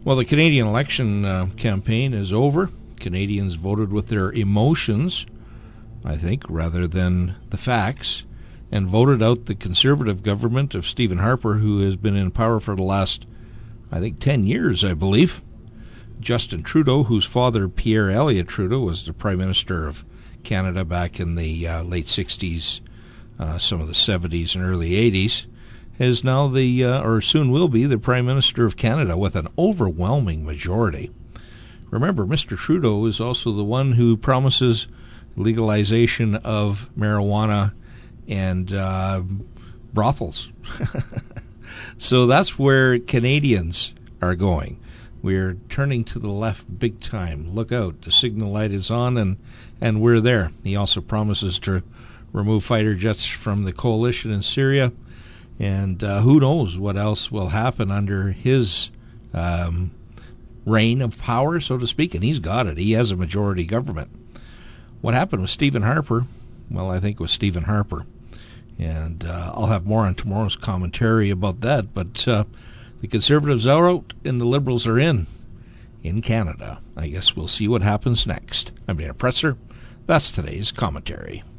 Well, the Canadian election campaign is over. Canadians voted with their emotions, I think, rather than the facts, and voted out the Conservative government of Stephen Harper, who has been in power for the last, I think, 10 years, I believe. Justin Trudeau, whose father, Pierre Elliott Trudeau, was the Prime Minister of Canada back in the late 60s, some of the 70s and early 80s, is now or soon will be, the Prime Minister of Canada with an overwhelming majority. Remember, Mr. Trudeau is also the one who promises legalization of marijuana and brothels. So that's where Canadians are going. We're turning to the left big time. Look out, the signal light is on, and we're there. He also promises to remove fighter jets from the coalition in Syria, and who knows what else will happen under his reign of power, so to speak, and he's got it. He has a majority government. What happened with Stephen Harper? Well, I think it was Stephen Harper, and I'll have more on tomorrow's commentary about that, but the Conservatives are out and the Liberals are in Canada. I guess we'll see what happens next. I'm Dana Pretzer. That's today's commentary.